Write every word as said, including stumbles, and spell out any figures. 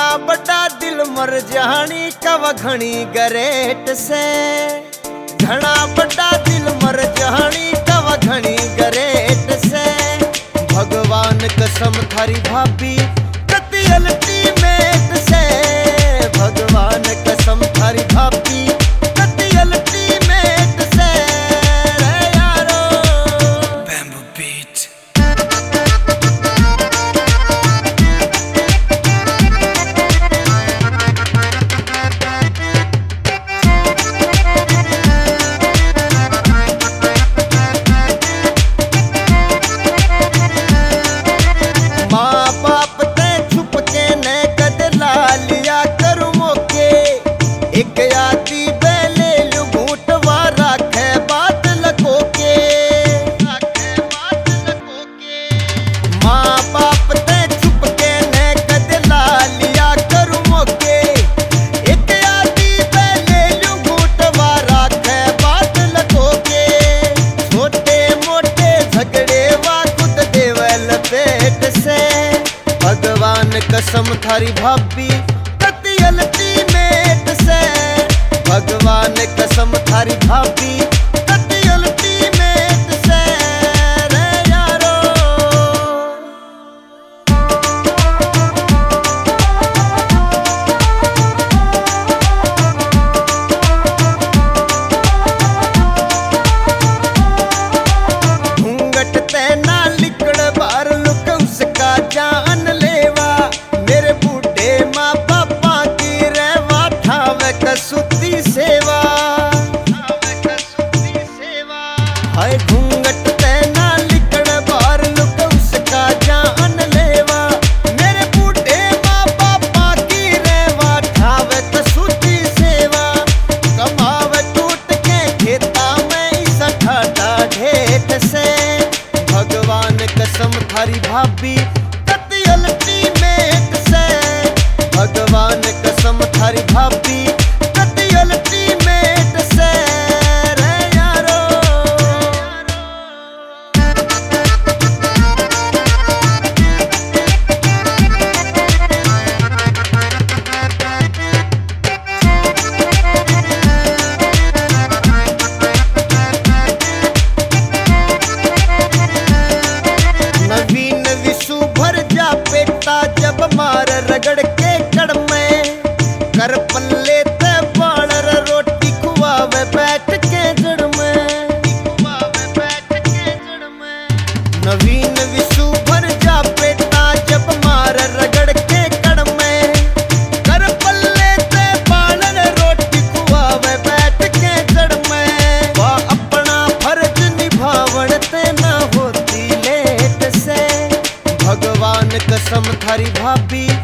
बड़ा दिल मर जानी कव घनी गरेट से, घना बड़ा दिल मर जानी कव घनी गरेट से। भगवान कसम थारी भाभी कति अल्टीमेट से, भगवान कसम थारी भाभी कति अल्टीमेट से रे यारो। Bamboo beat। एक आती बेले लुघूट वारा खे बात लको के, माँ बाप ते छुप के ने कद ला लिया करूँ मोके। एक आती बेले लुघूट वारा खे बात लको के, छोटे मोटे झगड़े वा खुद देवल पेट से। भगवान कसम थारी भाभी कति अल्टीमेट से, भगवान कसम थारी भाभी कति अल्टीमेट से रे यारो। घूंघट ते ना लिकड़ बार लुक उसका जान लेवा, मेरे बूढ़े माँ पापा की रेवा ठावे कसुती सेवा। हाय घूंघट ते ना लिकड़ बार लुक उसका जान लेवा, मेरे बूढ़े माँ पापा की रेवा ठावे कसुती सेवा। कमावे टूट के खेता में इसा ठाटा ढेट से, भगवान कसम थारी भाभी कति अल्टीमेट से, भगवान कसम थारी भाभी कति अल्टीमेट से रे यारो। नवीन विशु भर जा पेटा जब मार रगड़ के कड़ में, कर पल्ले ते बालर रोटी खुआवे बैठ के जड़ में, नवीन विशु भर जा पेटा जब मार रगड़ के कड़ में, कर पल्ले ते बालर रोटी खुआवे बैठ के जड़ में। वह अपना फर्ज निभावण ते ना होती लेट से, भगवान कसम थारी भाभी